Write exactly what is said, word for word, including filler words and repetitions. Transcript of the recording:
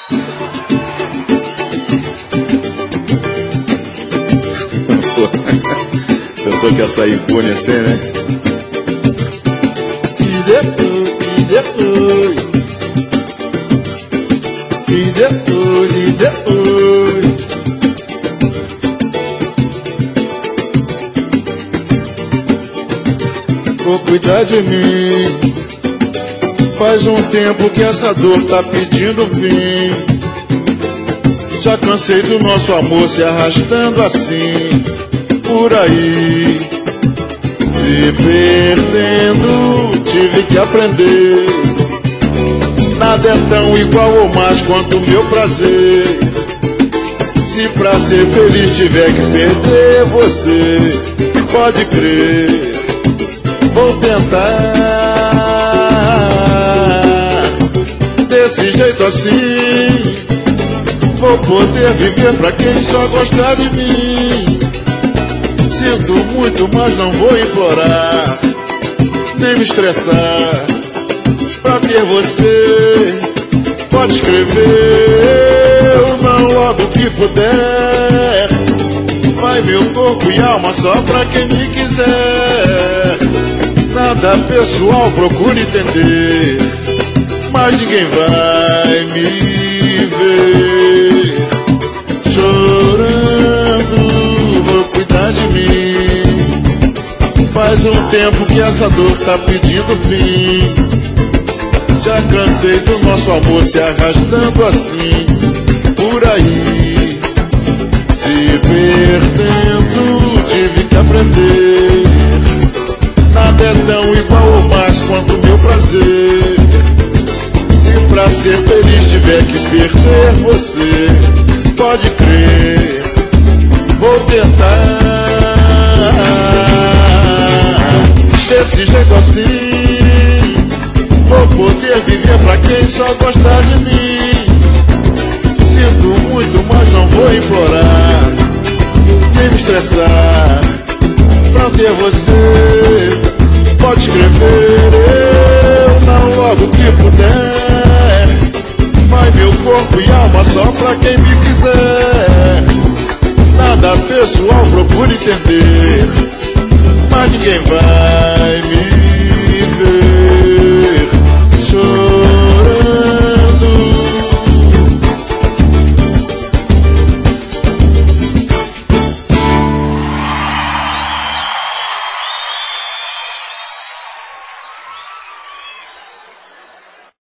Pensou que ia sair impune assim, né? E depois, e depois, e depois, e depois. Vou cuidar de mim. Faz um tempo que essa dor tá pedindo fim. Já cansei do nosso amor se arrastando assim por aí, se perdendo, tive que aprender. Nada é tão igual ou mais quanto o meu prazer. Se pra ser feliz tiver que perder você, pode crer, vou tentar. Desse jeito assim, vou poder viver pra quem só gosta de mim. Sinto muito, mas não vou implorar, nem me estressar. Pra ter você, pode escrever, eu não logo que puder. Vai meu corpo e alma só pra quem me quiser. Nada pessoal, procure entender, mas ninguém vai me ver chorando. Vou cuidar de mim. Faz um tempo que essa dor tá pedindo fim. Já cansei do nosso amor se arrastando assim por aí, se perdendo, tive que aprender. Nada é tão igual ou mais quanto o meu prazer. Se pra ser feliz tiver que perder você, pode crer, vou tentar. Desse jeito assim, vou poder viver pra quem só gosta de mim. Sinto muito, mas não vou implorar, nem me estressar. Pra ter você, pode escrever, eu não logo que puder. Vai meu corpo e alma só pra quem me quiser. Nada pessoal, procure entender, mas ninguém vai me ver chorando.